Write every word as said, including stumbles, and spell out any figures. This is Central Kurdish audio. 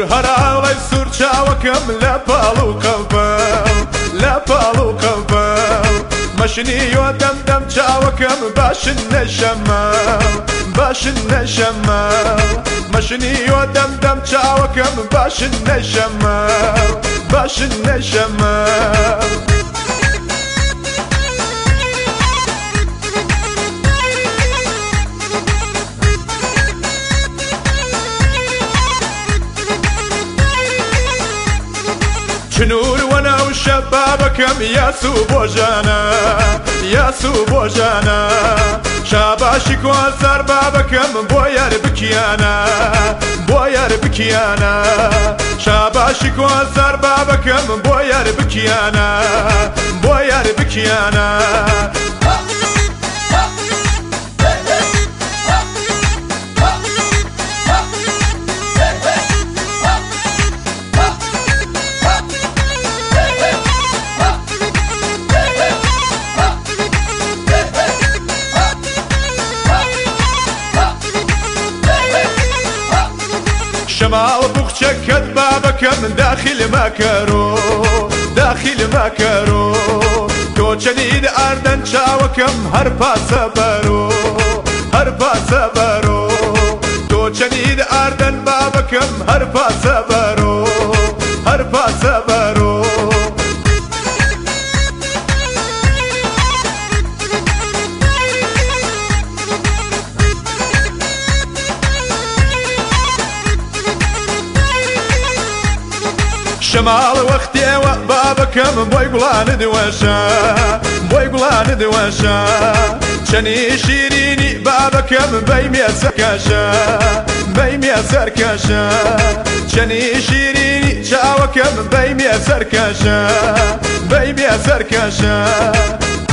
هەراڵی سوور چاوەکەم لە پاڵ و قەڵبەڵ لە پاڵ و قەڵبەڵ مەشنیوە دەمدەم چاوەکەم باشن نەشەمەڵ باشن نەشەمەڵ مەشنیوە دەمدەم چاوەکەم باشن نەشەمەڵ باشن نەشەمەڵ چنور وەناو شەبابەکەم یاسو بۆ ژانە یاسو بۆ ژانە شاباشی کوازار بابەکەم بۆ یار بکیانە بۆ یار بکیانە شاباشی کوازار بابەکەم بۆ یار بکیانە بۆ یار بکیانە شمال بوخچەکەت بابەکەم داخل مەکەرۆ داخل مەکەرۆ تۆ چەنید ئاردەن چاوەکەم هەر پاسە بەرۆ هەر پاسە بەرۆ تۆ چەنید ئاردەن بابەکەم هەر پاسە بەرۆ هەر پاسە بەرۆ شمال وەختێوە بابەکەم بۆی گوڵانە دوێشە بۆی گوڵانە دوێشە چەنی شیرینی بابەکەم بەی مێسەرکەشە بەی مێسەرکەشە چەنی شیرینی چاوەکەم بەی مێسەرکەشە بەی مێسەرکەشە